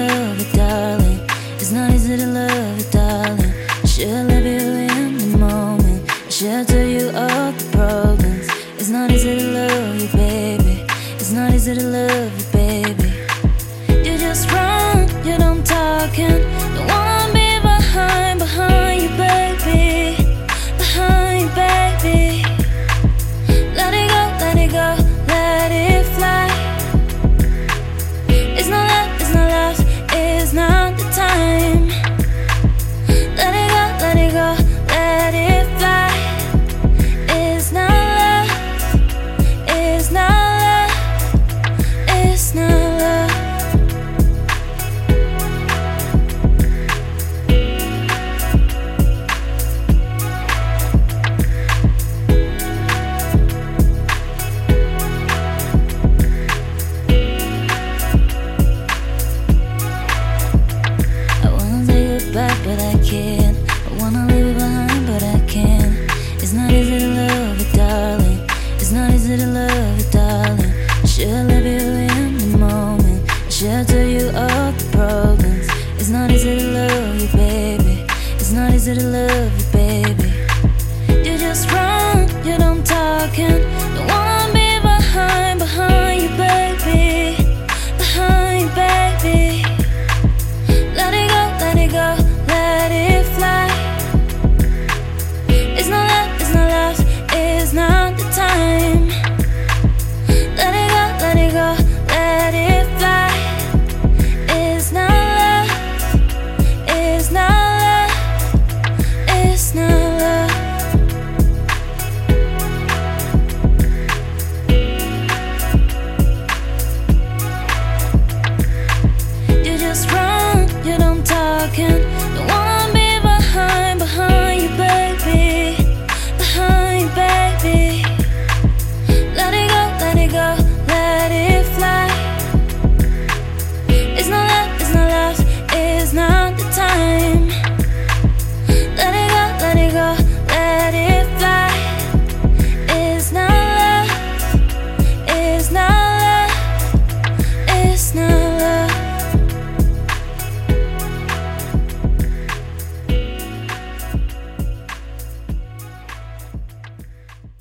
love you, darling. It's not easy to love you, darling. I should love you in the moment. I should tell you all the problems. It's not easy to love you, baby. It's not easy to love you, baby. You just run, you don't talk, and don't wanna be behind you, baby. Behind you, baby. Let it go, let it go, let it fly. It's not love, it's not love, it's not the time. Let it go, let it go, let it fly. It's not love, it's not love, it's not love. Back, but I can't. I wanna leave it behind, but I can't. It's not easy to love you, darling. It's not easy to love you, darling. I should love you in the moment. I should tell you all the problems. It's not easy to love you, baby. It's not easy to love